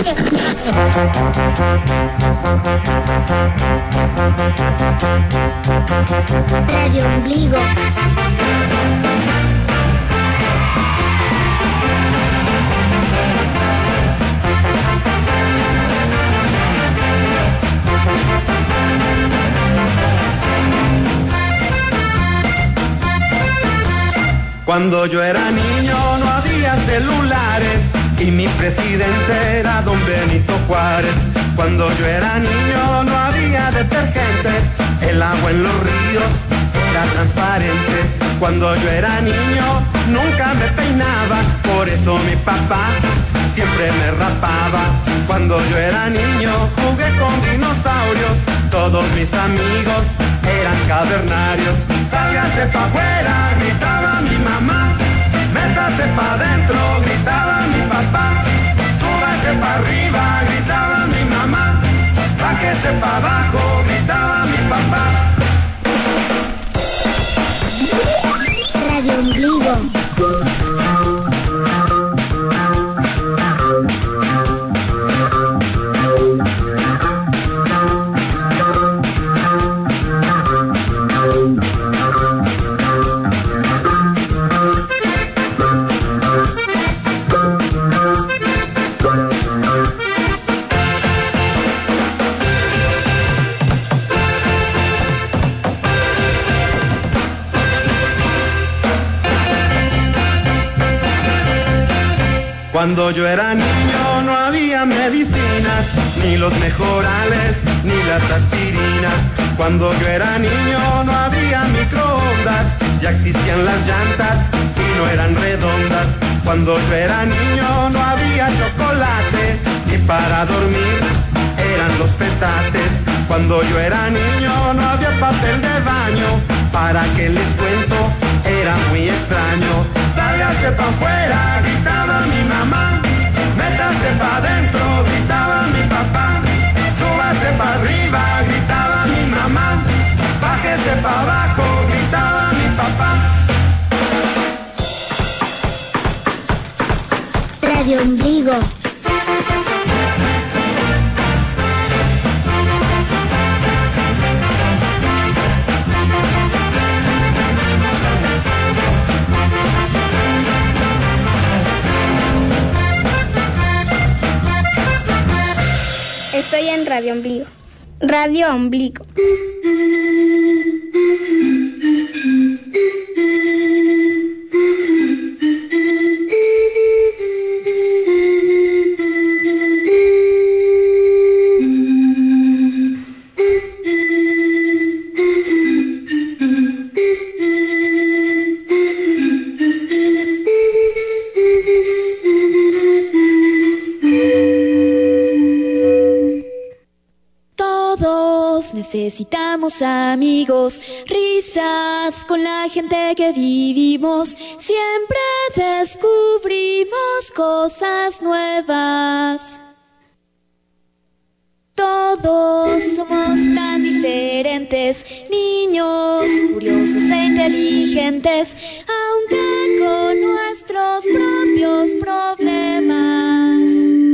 Radio Ombligo. Cuando yo era niño no había celulares y mi presidente era don Benito Juárez. Cuando yo era niño no había detergentes, el agua en los ríos era transparente. Cuando yo era niño nunca me peinaba, por eso mi papá siempre me rapaba. Cuando yo era niño jugué con dinosaurios, todos mis amigos eran cavernarios. Sálgase pa' afuera, gritaba mi mamá. Métase pa' adentro, gritaba mi papá. Súbase pa' arriba, gritaba mi mamá. Bájese pa' abajo, gritaba mi papá. Radio Ombligo. Cuando yo era niño no había medicinas, ni los mejorales, ni las aspirinas. Cuando yo era niño no había microondas, ya existían las llantas y no eran redondas. Cuando yo era niño no había chocolate, y para dormir eran los petates. Cuando yo era niño no había papel de baño, para que les cuento, era muy extraño. Sálgase pa' afuera, gritaba mi mamá. Métase pa' adentro, gritaba mi papá. Súbase pa' arriba, gritaba mi mamá. Bájese pa' abajo, gritaba mi papá. Radio Ombligo. Estoy en Radio Ombligo. Radio Ombligo. Necesitamos amigos, risas con la gente que vivimos. Siempre descubrimos cosas nuevas. Todos somos tan diferentes, niños curiosos e inteligentes, aunque con nuestros propios problemas.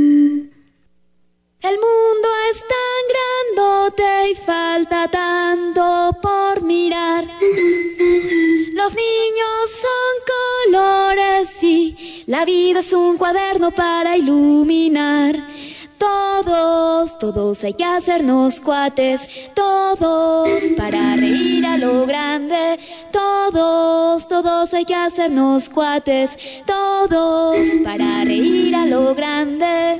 El mundo es tan grandote y falta tanto por mirar. Los niños son colores y la vida es un cuaderno para iluminar. Todos hay que hacernos cuates, todos para reír a lo grande. Todos hay que hacernos cuates, todos para reír a lo grande.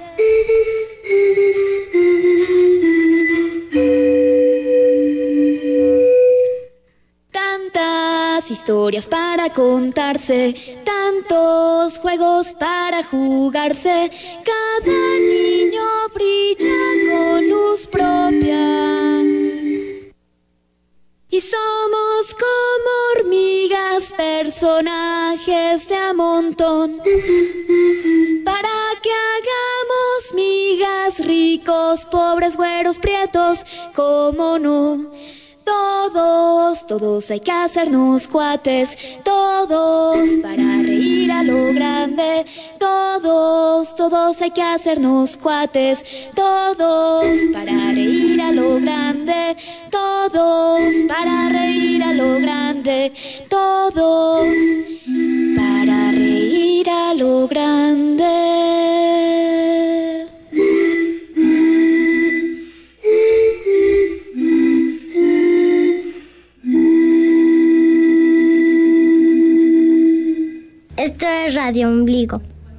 Tantas historias para contarse, tantos juegos para jugarse. Cada niño brilla con luz propia. Y somos como hormigas, personajes de a montón. Para que hagamos migas, ricos, pobres, güeros, prietos, cómo no. Todos hay que hacernos cuates, todos para reír a lo grande, todos hay que hacernos cuates, todos para reír a lo grande, todos para reír a lo grande, todos para reír a lo grande. Esto es Radio Ombligo.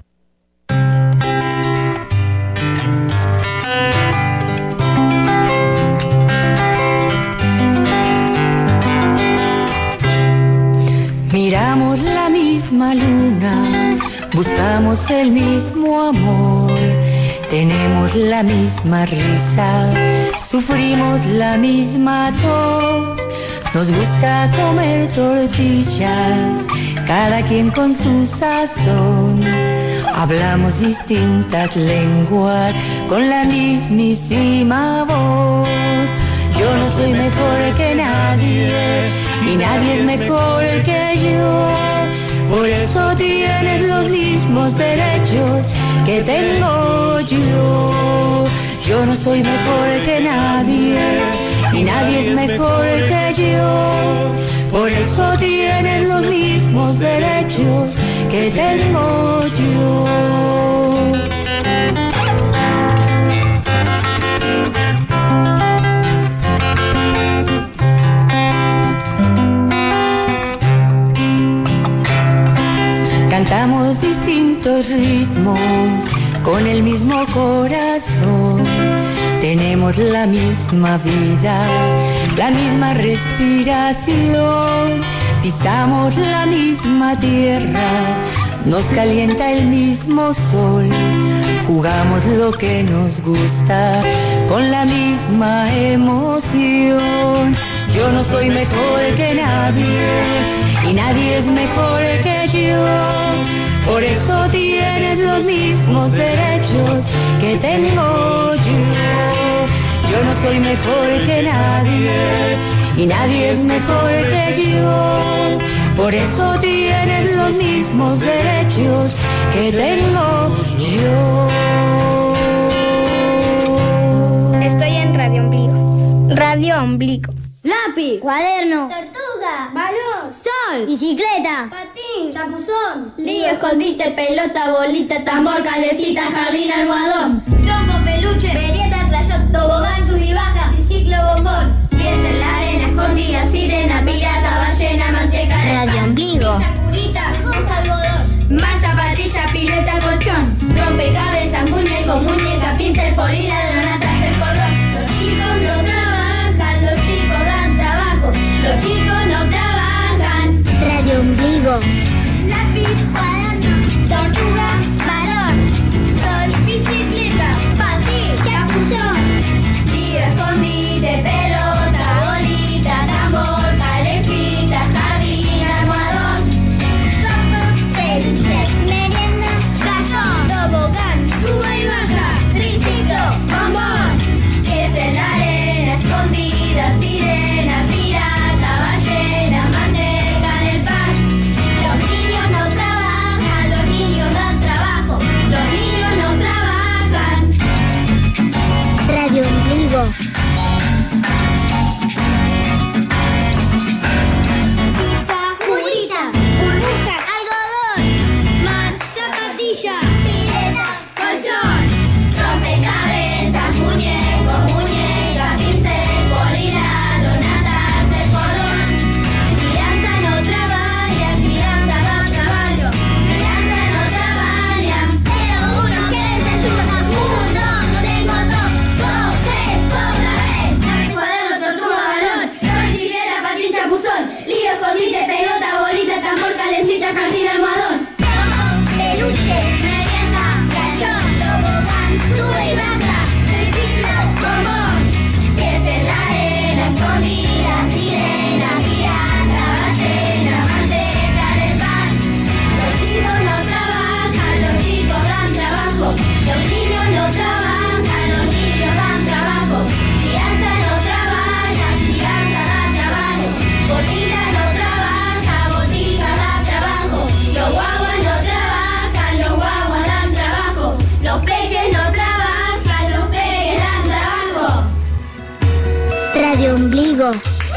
Miramos la misma luna, buscamos el mismo amor, tenemos la misma risa, sufrimos la misma tos, nos gusta comer tortillas, cada quien con su sazón. Hablamos distintas lenguas con la mismísima voz. Yo no soy mejor que nadie y nadie es mejor que yo. Por eso tienes los mismos derechos que tengo yo. Yo no soy mejor que nadie y nadie es mejor que yo. Por eso tienes los mismos derechos que tengo yo. Cantamos distintos ritmos con el mismo corazón. Tenemos la misma vida, la misma respiración. Pisamos la misma tierra, nos calienta el mismo sol. Jugamos lo que nos gusta con la misma emoción. Yo no soy mejor que nadie y nadie es mejor que yo. Por eso tienes los mismos derechos que tengo yo. Yo no soy mejor que nadie y nadie es mejor que yo. Por eso tienes los mismos derechos que tengo yo. Estoy en Radio Ombligo. Radio Ombligo. Lápiz, cuaderno, Tortuga, balón, sol, bicicleta, patín, chapuzón, lío, escondite, pelota, bolita, tambor, calecita, jardín, almohadón, trompo, peluche, verieta, crayón, tobogán, sub y baja, triciclo, bombón, pies en la arena, escondida, sirena, pirata, ballena, manteca, Radio Ombligo, curita, algodón, mar, zapatilla, pileta, colchón, rompecabezas, muñeco, muñeca, pincel, polila, donatas, el cordón. Los chicos no trabajan, los chicos dan trabajo, los chicos no trabajan. Radio Ombligo, Lápiz, cuaderno, tortuga, balón, sol, bicicleta, patín, chapuzón, lío, escondite, pelota, bolita, tambor, calecita, jardín, almohadón, trompo, peluche, merienda, crayón, tobogán, suba y baja, triciclo, bombón. Ombligo.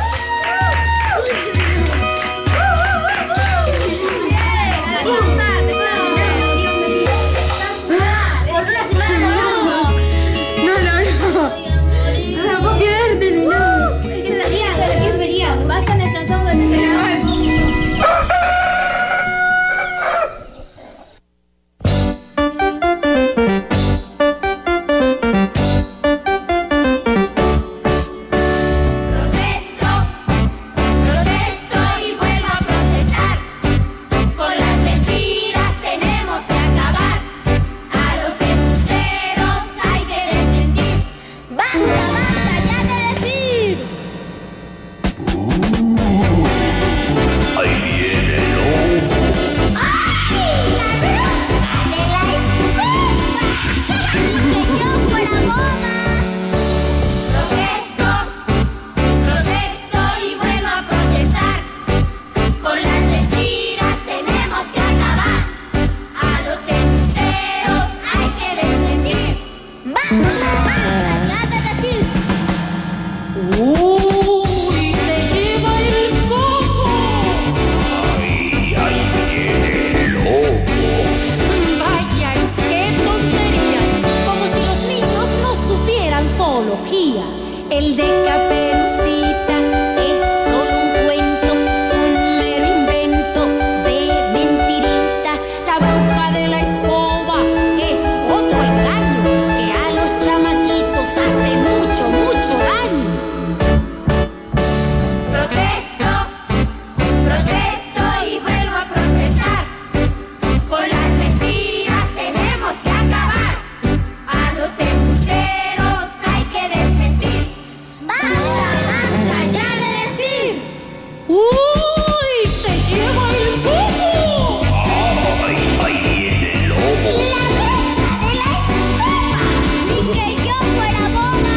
El de Caperucita es solo un cuento, un mero invento de mentiritas. La bruja de la escoba es otro engaño que a los chamaquitos hace mucho, mucho daño. Protesto, protesto y vuelvo a protestar. Con las mentiras tenemos que acabar. A los embusteros hay que desmentir. ¡Basta, basta ya de decir! ¡Uy! ¡Se lleva el coco! ¡Ay, ahí viene el lobo! ¡La bruja de la escoba! ¡Ni que yo fuera boba!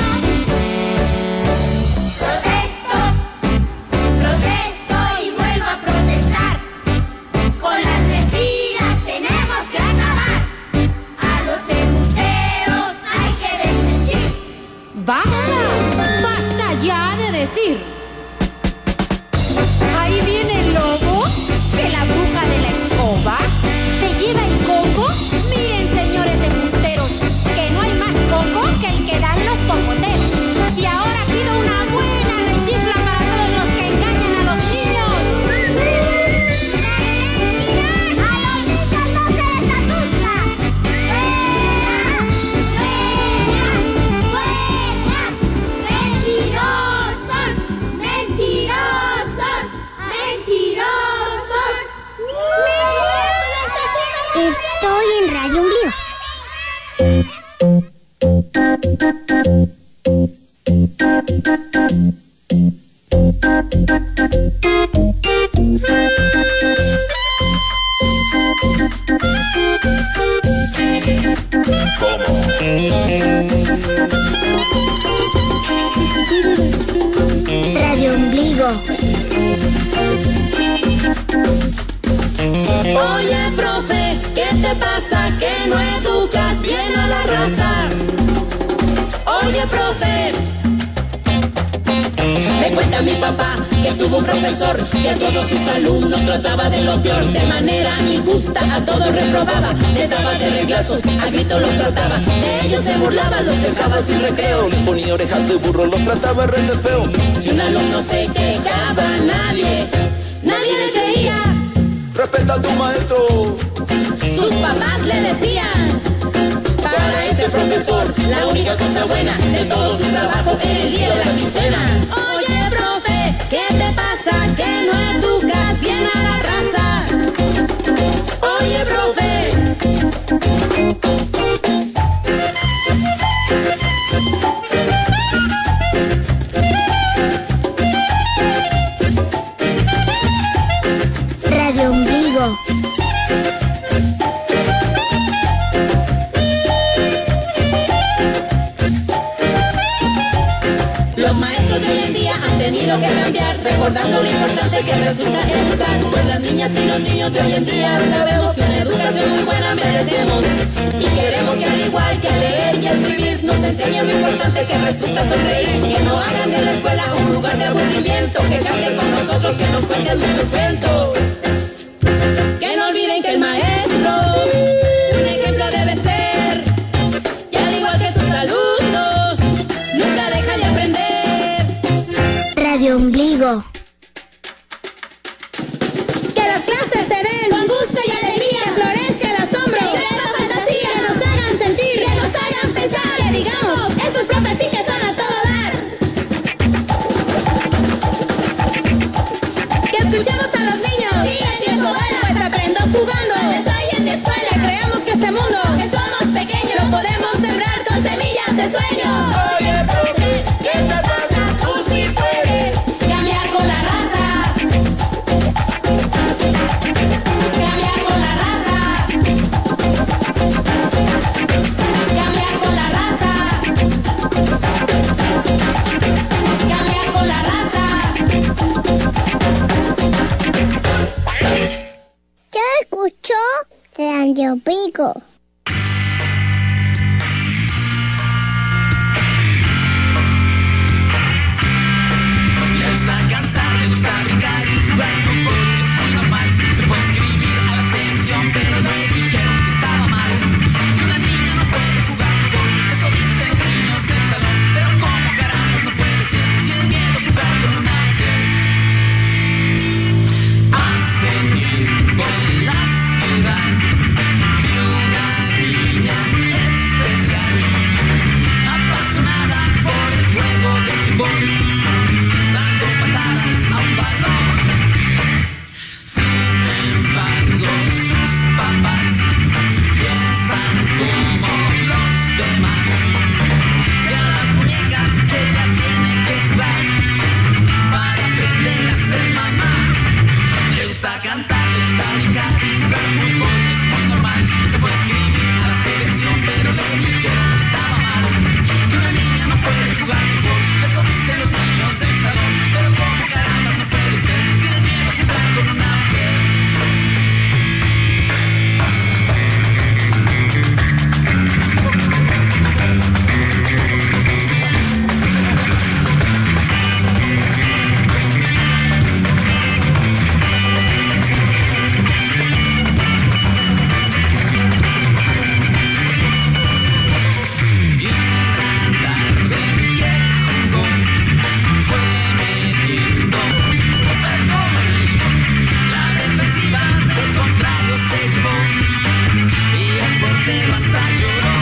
Protesto, protesto y vuelvo a protestar. Con las mentiras tenemos que acabar. A los embusteros hay que desmentir. ¡Basta! ¡Basta ya de decir! Ahí viene el lobo, que la bruja de la escoba se lleva el coco. Miren, señores embusteros, que no hay más coco que el que dan los cocoteros. Y ahora pido una buena rechifla para todos los que engañan a los niños. ¡A los niños no se les asusta! ¡Fuera! ¡Fuera! ¡Mentirosos! ¡Mentirosos! ¡Mentirosos! Estoy en Radio Ombligo. Radio Ombligo. Oye, profe, ¿qué te pasa? Que no educas bien a la raza. Oye, profe, me cuenta mi papá que tuvo un profesor que a todos sus alumnos trataba de lo peor, de manera injusta a todos reprobaba, les daba de reglazos, a gritos los trataba, de ellos se burlaba, los dejaba sin recreo, les ponía orejas de burro, los trataba re de feo. Si un alumno se quejaba, nadie le creía. Respeta a tu maestro. Sus papás le decían: para este profesor, la única cosa buena de todo su trabajo era el día de la quincena. Oye, profe, ¿qué te pasa? Que no educas bien a la raza. Oye, profe. Radio Ombligo. Los maestros de hoy en día han tenido que cambiar, recordando lo importante que resulta educar. Pues las niñas y los niños de hoy en día sabemos que una educación muy buena merecemos. Y queremos que al igual que leer y escribir, nos enseñan lo importante que resulta sonreír. Que no hagan de la escuela un lugar de aburrimiento. Que canten con nosotros, que nos cuenten muchos cuentos. Que no olviden que el maestro un ejemplo debe ser. Y al igual que sus alumnos, nunca dejan de aprender. Radio Ombligo. Que las clases se den Con gusto y alegría. que florezca el asombro, Que crezca fantasía. que nos hagan sentir, Que nos hagan pensar. que digamos, Estos profes sí que son a todo dar. que escuchemos a los niños. Sí, el tiempo vuela. Pues aprendo jugando. Estoy en mi escuela. Que creamos que este mundo Que somos pequeños. lo podemos sembrar Con semillas de sueño. Oye, profe, ¿qué te pasa? Tú sí puedes. Cambiar con la raza. Cambiar con la raza. Cambiar con la raza. Cambiar con la raza. Yo escucho Radio Ombligo. Le gusta cantar, le gusta brincar y jugar fútbol, es muy normal. Se fue a inscribir a la selección, pero le dijeron que estaba mal. Que una niña no puede jugar fútbol, eso dicen los niños del salón. Pero como carambas no puede ser, tienen miedo a jugar con una mujer. Hace tiempo en la ciudad vi una niña especial, apasionada por el juego de fútbol, dando patadas a un balón. Sin embargo, sus papás piensan como los demás, que a las muñecas ella tiene que jugar para aprender a ser mamá. Le gusta cantar, le gusta brincar y jugar fútbol, es muy normal. Se fue a inscribir a la selección, pero le dijeron que estaba mal. Que una niña no puede jugar fútbol, eso dicen los niños del salón. Pero como carambas no puede ser, tiene miedo a jugar con una mujer. Y una tarde que jugó, fue metiendo un gol. La defensiva del contrario se llevó y el portero hasta lloró.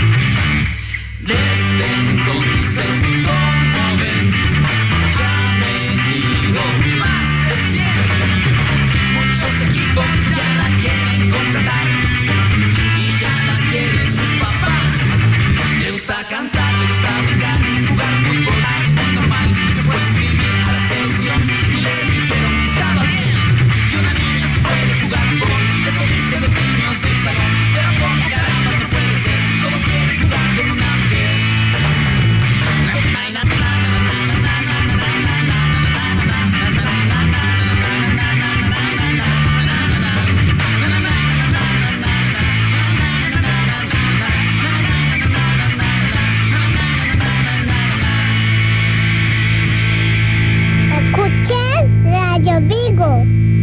Desde entonces, como ven, ya ha metido más de 100. Muchos equipos ya la quieren contratar y ya la quieren sus papás. Le gusta cantar, le gusta brincar y jugar fútbol, es muy normal. Se fue a inscribir a la selección y le dijeron que estaba bien. Que una niña se puede jugar fútbol, eso dicen los niños del salón. Pero como caramba no puede ser, todos quieren jugar con una mujer. Escuchen Radio Ombligo.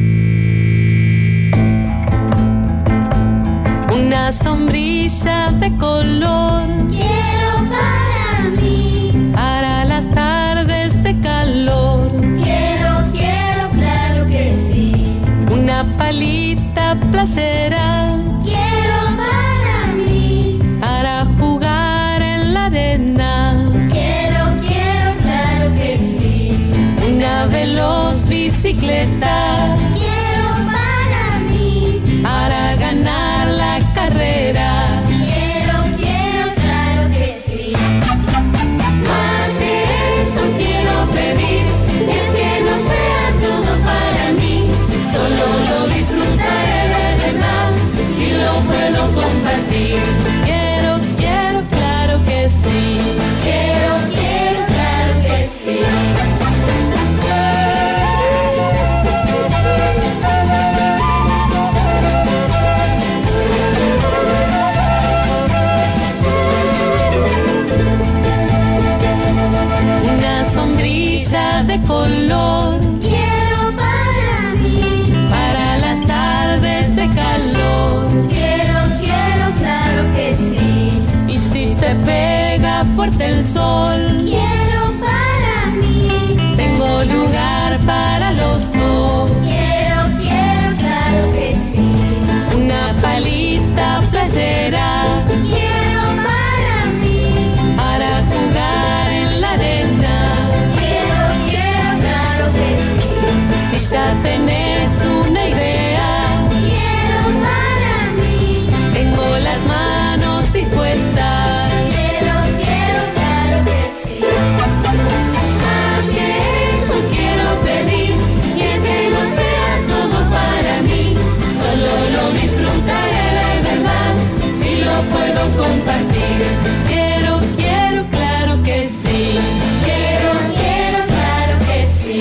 Una sombrilla de color Quiero para mí. para las tardes de calor. Quiero, claro que sí. Una palita playera Quiero para mí. para jugar en la arena. Quiero, claro que sí. Una veloz bicicleta Quiero para mí. para ganar la carrera. Quiero, claro que sí. Más de eso quiero pedir. Es que no sea todo para mí. Solo lo disfrutaré de verdad si lo puedo compartir. Quiero, claro que sí. Quiero, claro que sí. olor. Quiero para mí, Para las tardes de calor. quiero, claro que sí. Y si te pega fuerte el sol, Quiero para mí, tengo lugar para los dos. quiero, claro que sí. Una palita playera Quiero para mí, para jugar en la arena. quiero, claro que sí. Si ya tenés una idea, Quiero para mí, tengo las manos dispuestas. quiero, claro que sí. Más que eso quiero pedir, y es que no sea todo para mí, solo lo disfrutaré de verdad, si lo puedo compartir. Quiero, claro que sí. Quiero, claro que sí.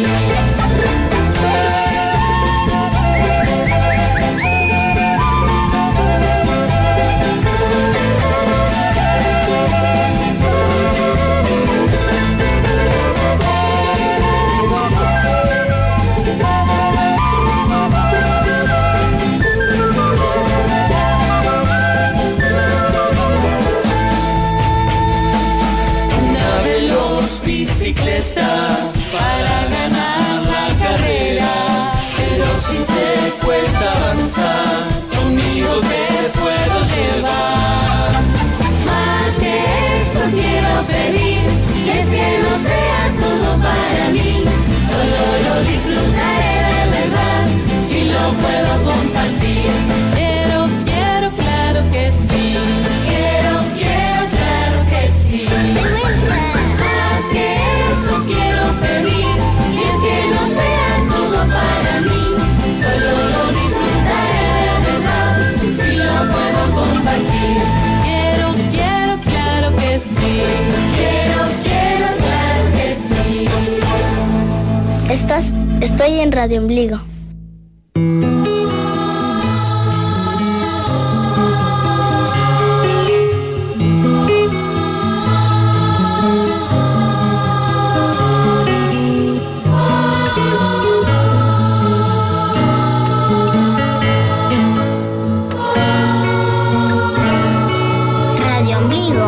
Una veloz bicicleta para ganar la carrera. Pero si te cuesta avanzar, conmigo te puedo llevar. Más que eso quiero pedir, y es que no sea todo para mí, solo lo disfrutaré de verdad, si lo puedo compartir. Quiero, claro que sí. Quiero, claro que sí. Más que eso quiero pedir, y es que no sea todo para mí, solo lo disfrutaré de verdad, si lo puedo compartir. Quiero, claro que sí. Quiero, claro que sí. Estoy en Radio Ombligo. Radio Ombligo.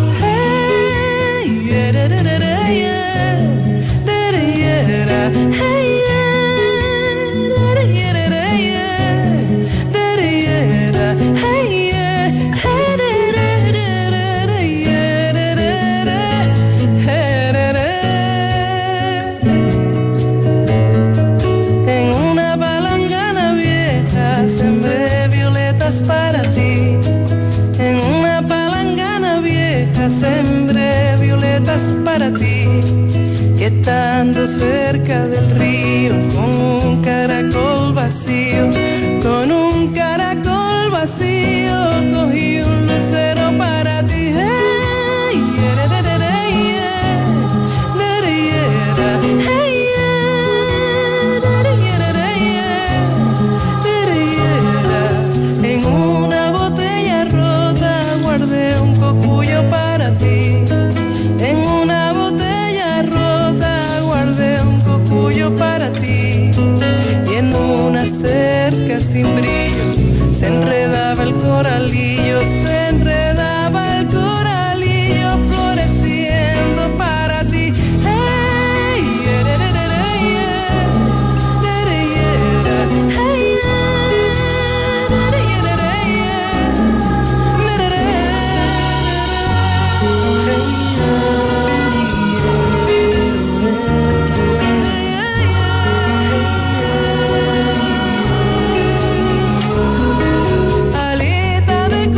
En una palangana vieja sembré violetas para ti. En una palangana vieja sembré violetas para ti. Y estando cerca del río con un caracol vacío, con un caracol vacío, cogí un lucero para ti. Hey, en una botella rota guardé un cocuyo para ti. En una botella rota guardé un cocuyo para ti. Y en una cerca sin brillo se enredaba el coralillo, se enredaba el coralillo floreciendo para ti. Hey, alita de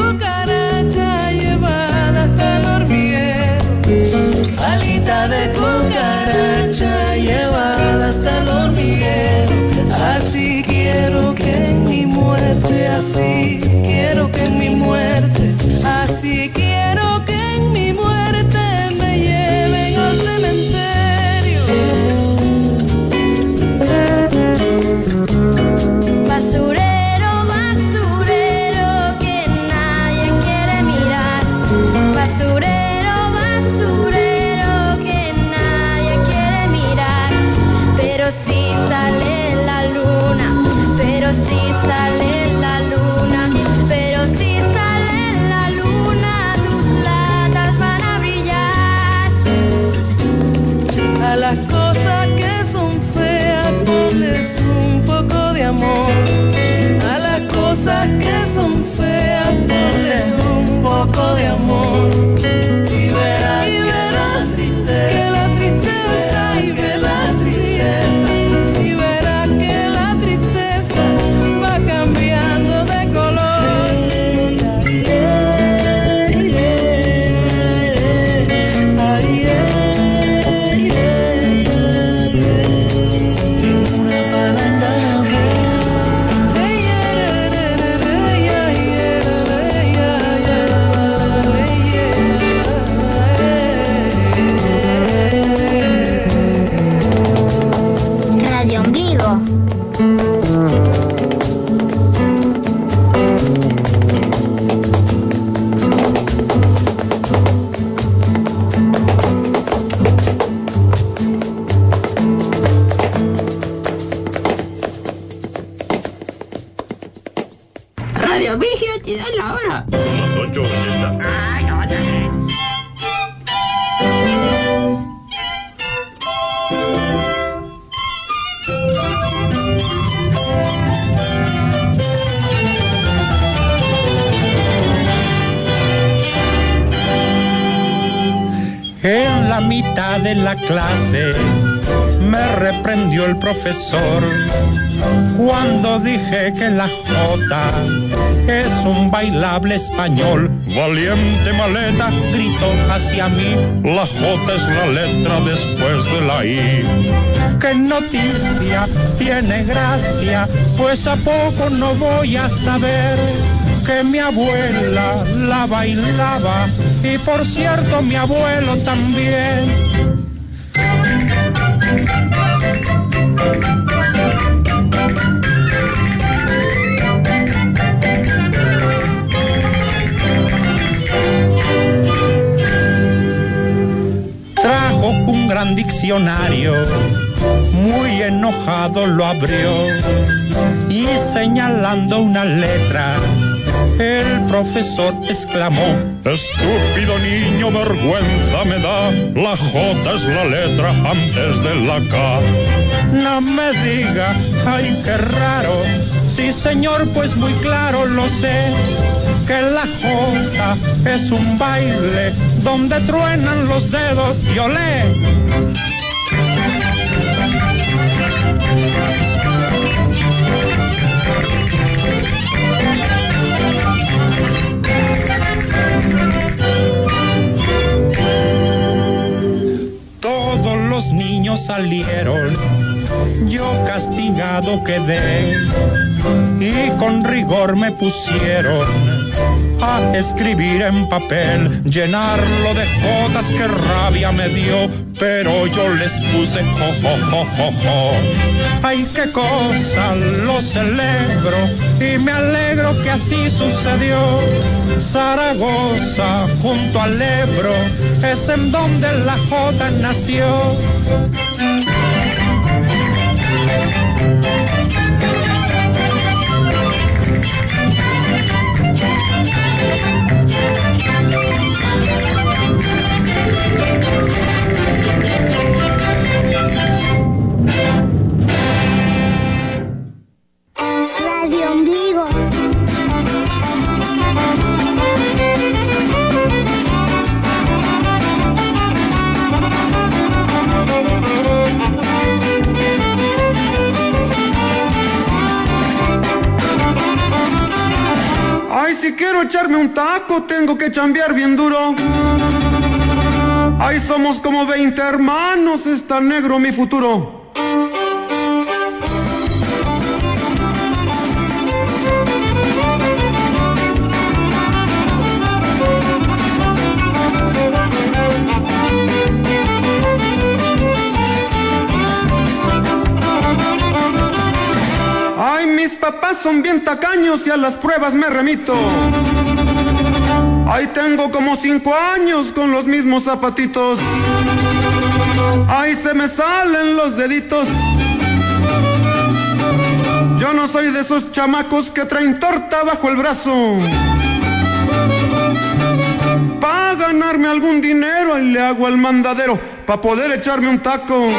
Vigio, te da la hora. Las 8:80. Ay, óyame. En la mitad de la clase me reprendió el profesor cuando dije que la jota es un bailable español. Valiente maleta, gritó hacia mí, la jota es la letra después de la I. ¡Qué noticia! Tiene gracia, pues a poco no voy a saber que mi abuela la bailaba y por cierto mi abuelo también. Trajo un gran diccionario, muy enojado lo abrió y señalando una letra el profesor exclamó: estúpido niño, vergüenza me da, la J es la letra antes de la K. No me diga, ay qué raro, sí señor, pues muy claro lo sé, que la J es un baile donde truenan los dedos y olé. Todos los niños salieron, yo castigado quedé y con rigor me pusieron a escribir en papel, llenarlo de jotas, que rabia me dio, pero yo les puse jo, jo, jo, jo, jo. Ay, qué cosa, lo celebro y me alegro que así sucedió. Zaragoza, junto al Ebro, es en donde la jota nació. Radio Ombligo. Ay, si quiero echarme un taco, tengo que chambear bien duro. Ay, somos como 20 hermanos, está negro mi futuro. Ay, mis papás son bien tacaños y a las pruebas me remito. Ay, tengo como 5 años con los mismos zapatitos. Ay, se me salen los deditos. Yo no soy de esos chamacos que traen torta bajo el brazo. Pa' ganarme algún dinero, ahí le hago al mandadero, pa' poder echarme un taco.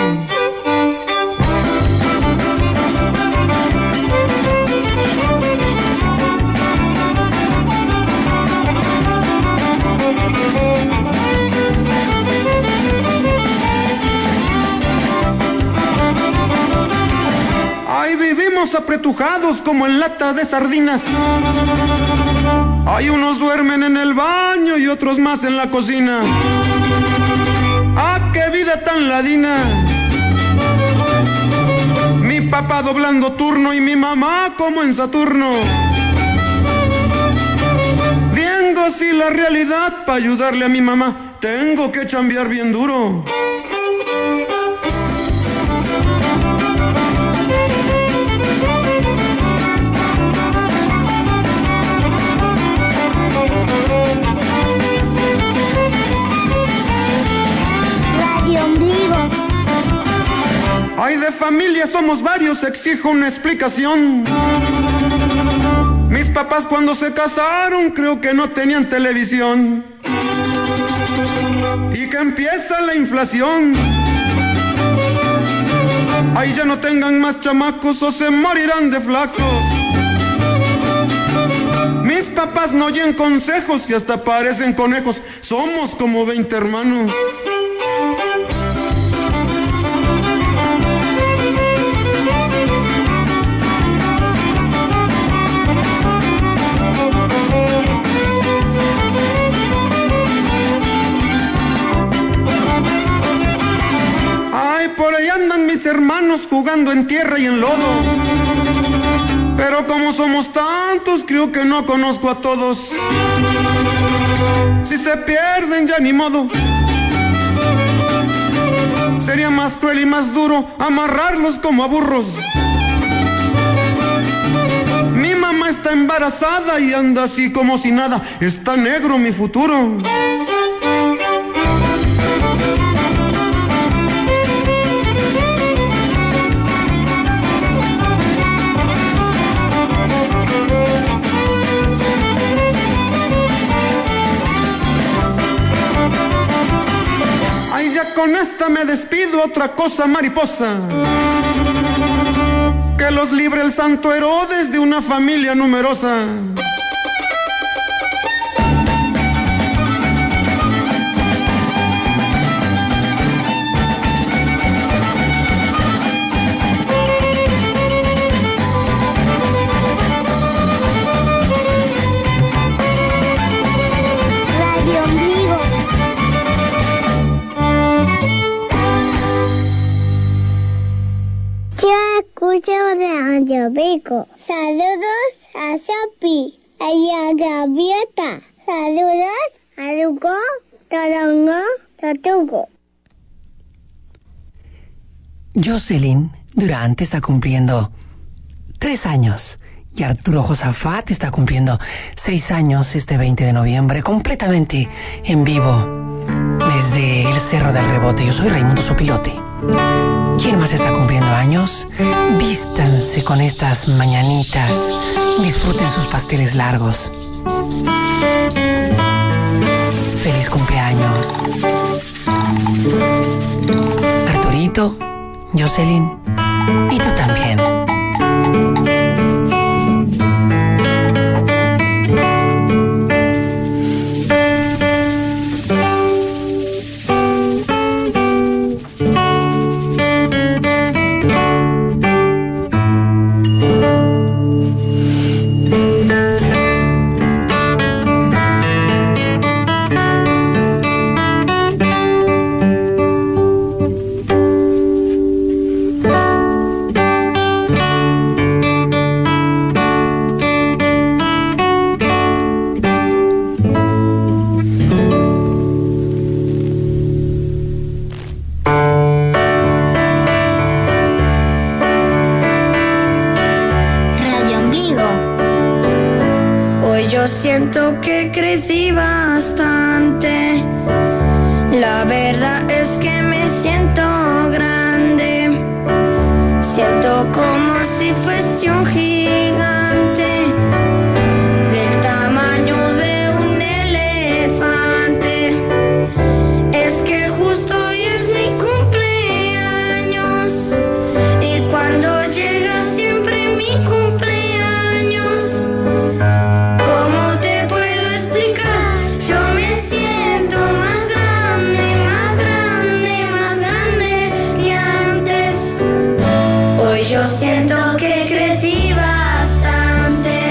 Ay, vivimos apretujados como en lata de sardinas. Hay unos duermen en el baño y otros más en la cocina. ¡Ah, qué vida tan ladina! Mi papá doblando turno y mi mamá como en Saturno. Viendo así la realidad, para ayudarle a mi mamá, tengo que chambear bien duro. Ay, de familia somos varios, exijo una explicación. Mis papás cuando se casaron creo que no tenían televisión. Y que empieza la inflación. Ay, ya no tengan más chamacos o se morirán de flacos. Mis papás no oyen consejos y hasta parecen conejos. Somos como 20 hermanos. Ay, por ahí andan mis hermanos jugando en tierra y en lodo. Pero como somos tantos, creo que no conozco a todos. Si se pierden ya ni modo. Sería más cruel y más duro amarrarlos como a burros. Mi mamá está embarazada y anda así como si nada. Está negro mi futuro. Con esta me despido, otra cosa mariposa. Que los libre el santo Herodes de una familia numerosa. Radio Vigo. Saludos a Sopi, a la gaviota. Saludos a Lugo, Torongo, Tortugo. Jocelyn Durante está cumpliendo 3 años y Arturo Josafat está cumpliendo 6 años este 20 de noviembre, completamente en vivo desde el Cerro del Rebote. Yo soy Raimundo Sopilote. ¿Quién más está cumpliendo años? Vístanse con estas mañanitas, disfruten sus pasteles largos. Feliz cumpleaños, Arturito, Jocelyn, y tú también. Siento que crecí bastante. La verdad es que me siento grande. Siento como si fuese un gigante, del tamaño de un elefante. Es que justo hoy es mi cumpleaños, y cuando llega siempre mi cumpleaños, ¿cómo te puedo explicar? Yo me siento más grande, más grande, más grande que antes. Hoy yo siento que crecí bastante.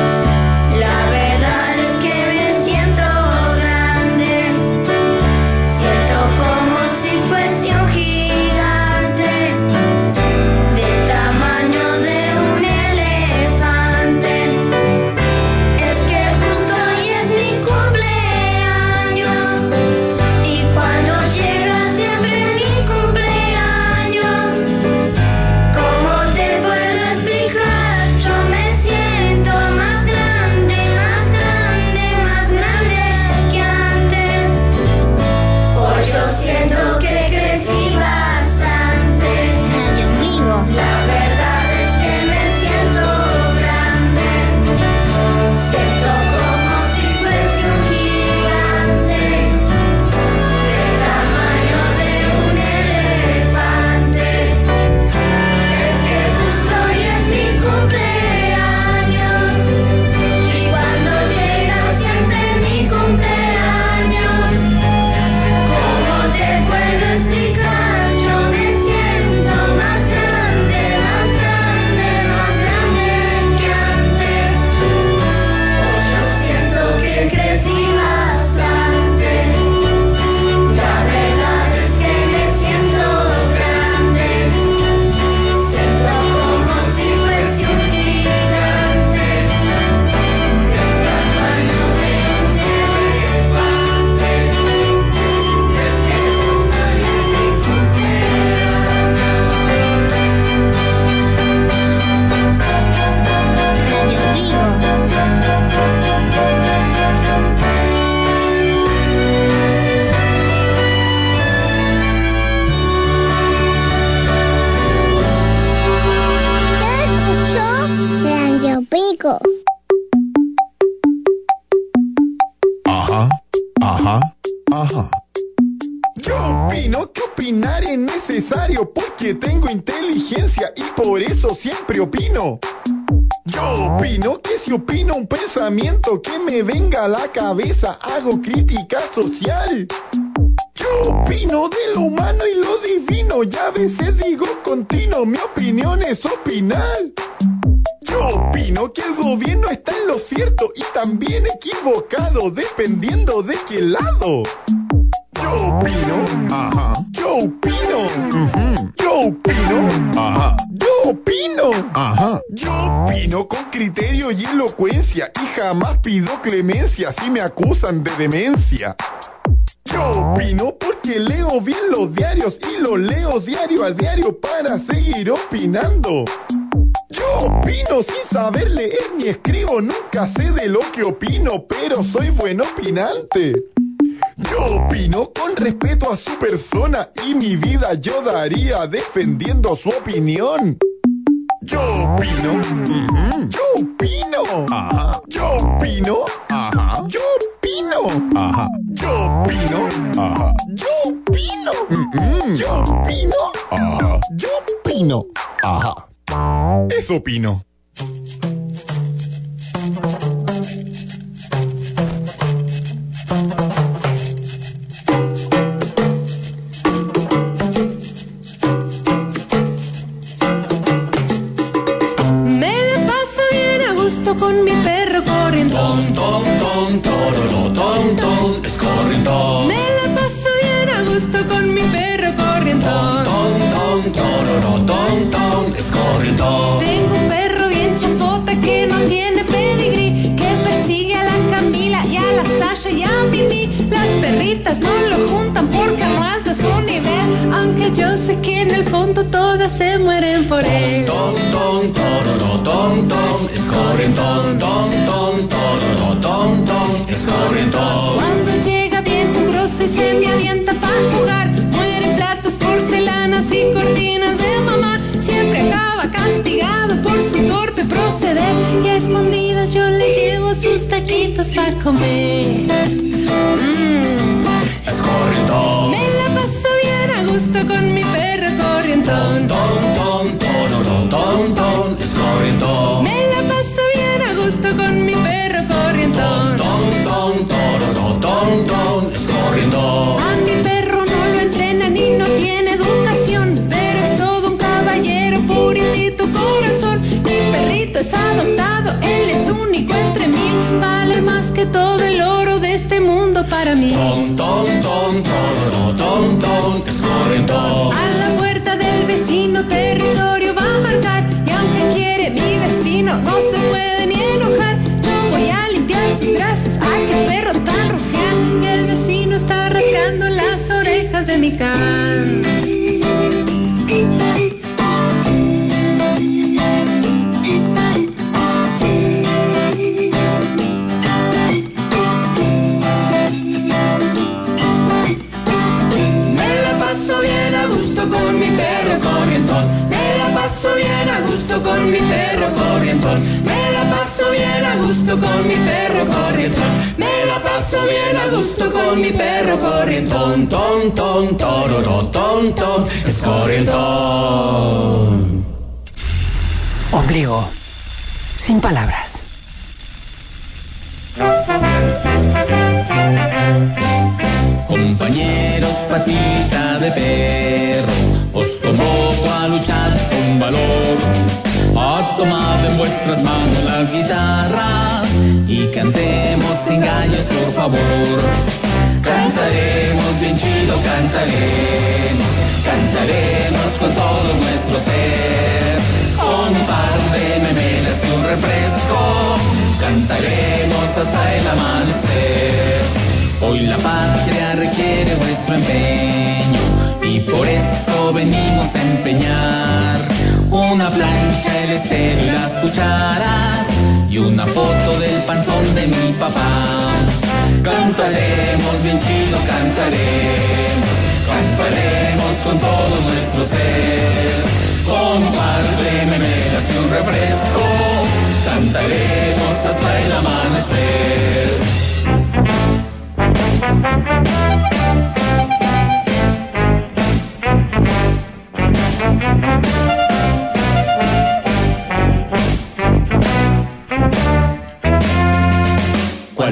La verdad es que me siento grande. Siento como si fuese un gigante, del tamaño de un elefante. Es que justo hoy es mi cumpleaños, y cuando llega siempre mi cumpleaños, ¿cómo te puedo Beco. Ajá, ajá, ajá. Yo opino que opinar es necesario porque tengo inteligencia y por eso siempre opino. Yo opino que si opino un pensamiento que me venga a la cabeza, hago crítica social. Yo opino de lo humano y lo divino y a veces digo continuo, mi opinión es opinar. Yo opino que el gobierno está en lo cierto y también equivocado, dependiendo de qué lado. Yo opino, ajá. Yo opino, yo opino, ajá. Yo opino, ajá. Yo opino con criterio y elocuencia y jamás pido clemencia si me acusan de demencia. Yo opino porque leo bien los diarios y los leo diario a diario para seguir opinando. Yo opino sin saber leer ni escribo, nunca sé de lo que opino, pero soy buen opinante. Yo opino con respeto a su persona y mi vida yo daría defendiendo su opinión. Yo opino, yo opino, ajá. Yo opino, ajá. Yo opino, ajá. Yo opino, ajá. Yo opino, yo opino, ajá. Yo opino, ajá. Eso opino. Con mi perro corrientón. Ton, ton, tororo, ton, ton, es corrientón. Me la paso bien a gusto con mi perro corrientón. Ton, tororo, ton, es corrientón. Tengo un perro bien chafota que no tiene pedigrí, que persigue a la Camila y a la Sasha y a Mimi. Las perritas no lo juntan porque no es de su nivel, aunque yo sé que en el fondo todas se mueren por él. Ton, tororo, ton, es corrientón. Ton, tororo, ton, es corrientón. Cuando llega bien mugroso y se me avienta para jugar, mueren platos, porcelanas y cortinas de mamá. Siempre acaba castigado por su torpe proceder y a escondidas yo le llevo sus taquitos para comer. Es corrientón. Me la paso bien a gusto con mi perro corrientón. Ton, tororo, ton, es corrientón. Me la paso bien a gusto con mi perro corrientón. Ton, tororo, ton, es corrientón. A mi perro no lo entrenan y no tiene educación, pero es todo un caballero, puritito corazón. Mi perrito es adoptado, él es único entre mil, vale más que todo el oro de este mundo para mí. Ton, tororo, ton, es corrientón. A la puerta del vecino territorio va a marcar, y aunque quiere mi vecino no se puede ni enojar. Yo voy a limpiar sus gracias, ay qué perro tan rufián, y el vecino está rascando las orejas de mi can. Con mi perro corrientón, me la paso bien a gusto con mi perro corrientón, me la paso bien a gusto con mi perro corrientón, me la paso bien a gusto con mi perro corrientón, ton, tororo, ton, es corrientón. Ombligo, sin palabras. Compañeros, patita de perro, os convoco a luchar con valor. Tomad en vuestras manos las guitarras y cantemos sin gallos, por favor. Cantaremos bien chido, cantaremos con todo nuestro ser. Con un par de memelas y un refresco, cantaremos hasta el amanecer. Hoy la patria requiere vuestro empeño y por eso venimos a empeñar una plancha, el estéreo y las cucharas y una foto del panzón de mi papá. Cantaremos bien chido, cantaremos con todo nuestro ser. Con un par de memelas y un refresco, cantaremos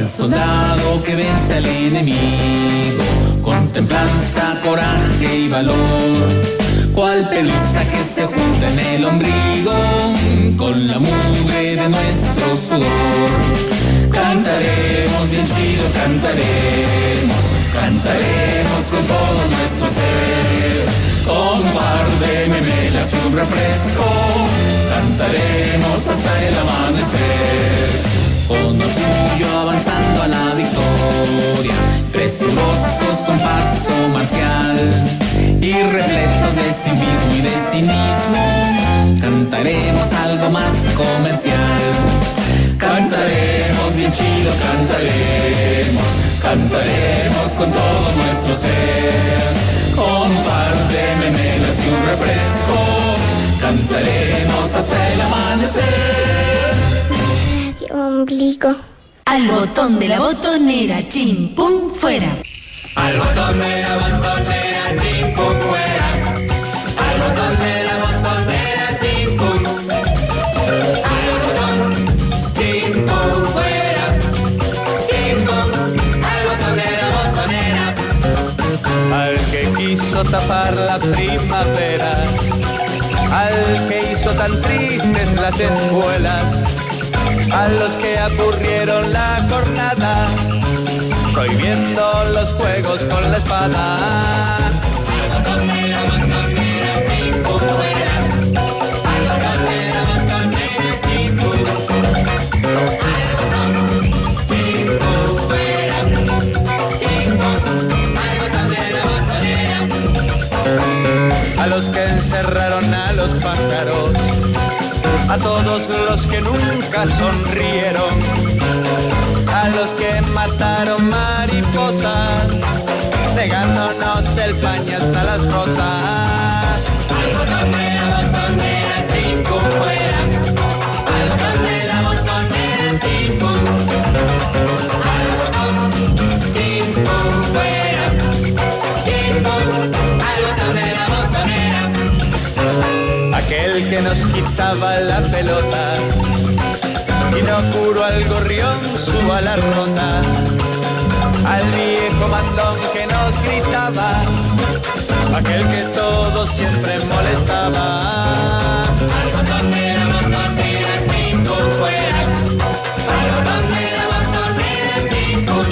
Cual soldado que vence al enemigo, con templanza, coraje y valor. Cual pelusa que se junta en el ombligo, con la mugre de nuestro sudor. Cantaremos bien chido, cantaremos, cantaremos con todo nuestro ser. Con un par de memelas y un refresco, cantaremos hasta el amanecer. Con orgullo avanzando a la victoria, presurosos con paso marcial y repletos de civismo y de cinismo, cantaremos algo más comercial. Cantaremos bien chido, cantaremos, cantaremos con todo nuestro ser. Con un par de memelas y un refresco, cantaremos hasta el amanecer. Ombligo. Al botón de la botonera, chim, pum, fuera. Al botón de la botonera, chim, pum, fuera. Al botón de la botonera, chim, pum. Al botón, chim, pum, fuera. Chim, pum, al botón de la botonera. Al que quiso tapar la primavera, al que hizo tan tristes las escuelas, a los que aburrieron la jornada, prohibiendo los juegos con la espada. Al botón de la botonera, chim, pum, fuera. Al botón de la botonera, chim, pum. Al botón, chim, pum, fuera. Chim, pum, al botón de la botonera. A los que encerraron a los pájaros, a todos los que nunca sonrieron, a los que mataron mariposas, negándonos el pan y hasta las rosas. Al botón de la botonera, chim, pum, fuera. Al botón de la botonera, chim, pum. Al botón, chim, pum, fuera. Chim, pum, al botón de la botonera. Aquel que nos quitaba la pelota y no curó al gorrión su ala rota, al viejo mandón que nos gritaba, aquel que todo siempre molestaba. Al botón de la botonera, chim, pum, fuera. Al botón de la botonera, chim, pum.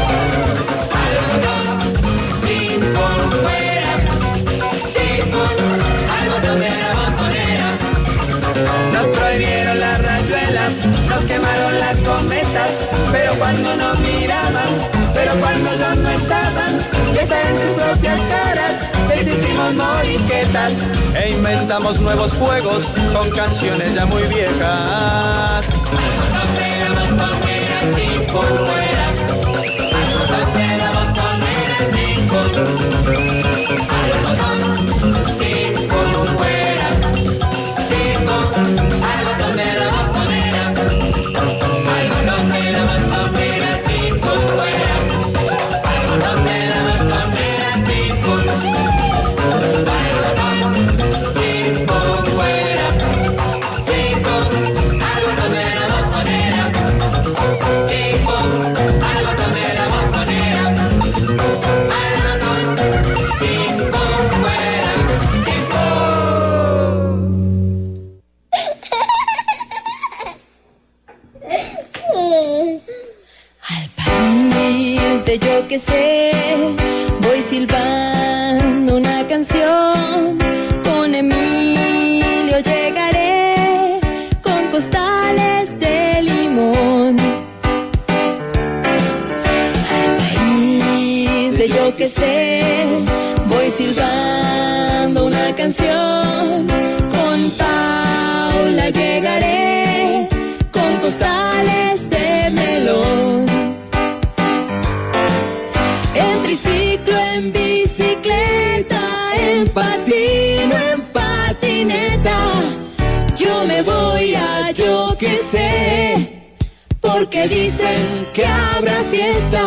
Al botón, chim, pum, fuera. Chim, pum, al botón de la botonera. Nos prohibieron las rayuelas, nos quemaron las cometas, pero cuando nos miraban, pero cuando ellos no estaban, y hasta en sus propias caras les hicimos morisquetas e inventamos nuevos juegos con canciones ya muy viejas. Al botón de la botonera, chim, pum, fuera. Al botón de la botonera, chim, pum. Al botón, chim, pum, fuera. Chim, pum, al botón de la botonera. Al botón de la botonera, chim, pum, fuera. Al botón de la botonera, chim, pum. Al botón, chim, pum, fuera. Chim, pum, al botón de la botonera. Chim, pum, al botón de la botonera. Al botón, chim, pum, fuera. Chim, Al país de yo que sé, voy silbando una canción. Con Emilio llegaré, con costales de limón. Al país de yo que sé, voy silbando una canción. Con Paula llegaré, con costales de melón. En triciclo, en bicicleta, en patino, en patineta, yo me voy a yo que sé, porque dicen que habrá fiesta.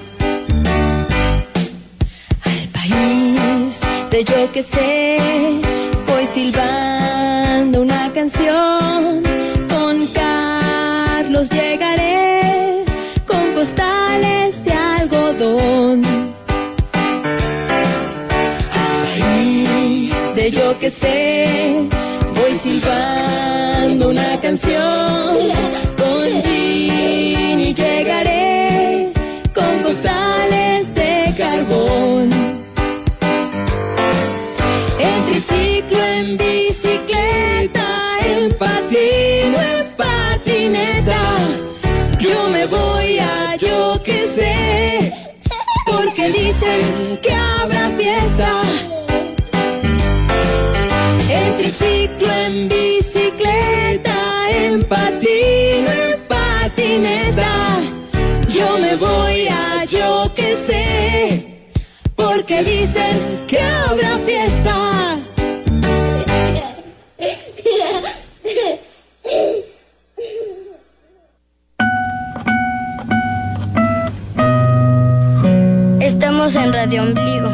Al país de yo que sé, voy silbando una canción. Con Carlos llegaré, con costales sé. Voy silbando una canción, con Ginny llegaré, con costales de carbón. En triciclo, en bicicleta, en patino, en patineta, yo me voy a yo que sé, porque dicen que habrá fiesta. En triciclo, en bicicleta, en patino, en patineta, yo me voy a yo que sé, porque dicen que habrá fiesta. Estamos en Radio Ombligo.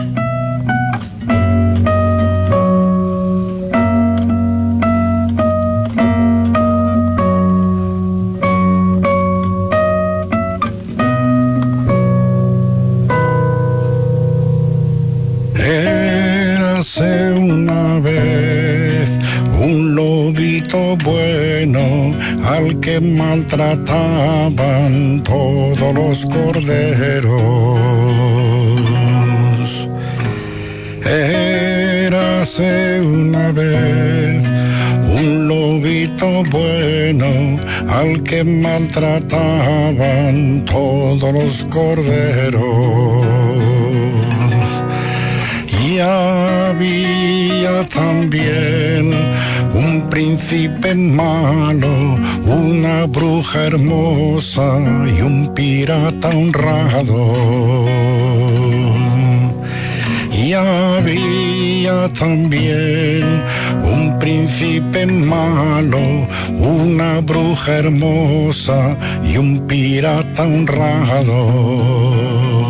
Érase una vez un lobito bueno al que maltrataban todos los corderos. Érase una vez un lobito bueno al que maltrataban todos los corderos. Y había también un príncipe malo, una bruja hermosa y un pirata honrado. Y había también un príncipe malo, una bruja hermosa y un pirata honrado.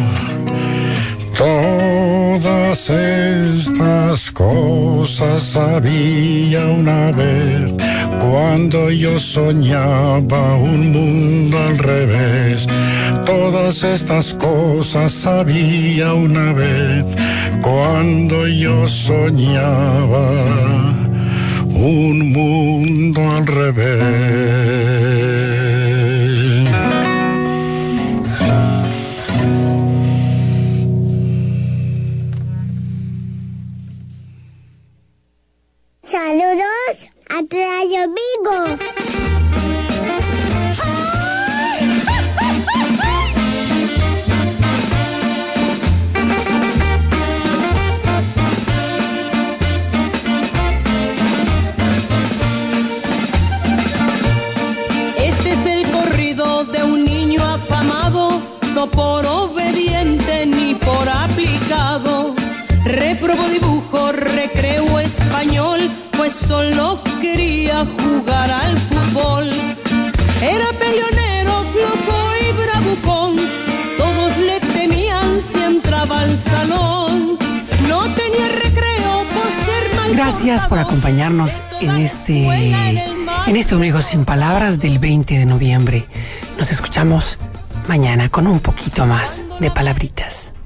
Todas estas cosas había una vez cuando yo soñaba un mundo al revés. Todas estas cosas había una vez cuando yo soñaba un mundo al revés. Saludos a Radio Vigo. Este es el corrido de un niño afamado, no por obediente ni por aplicado. Reprobó dibujo, recreo español, pues solo quería jugar al fútbol. Era peleonero, loco y bravucón, todos le temían si entraba al salón. No tenía recreo por ser mal. Gracias por acompañarnos en este Ombligo sin Palabras del 20 de noviembre. Nos escuchamos mañana con un poquito más de palabritas.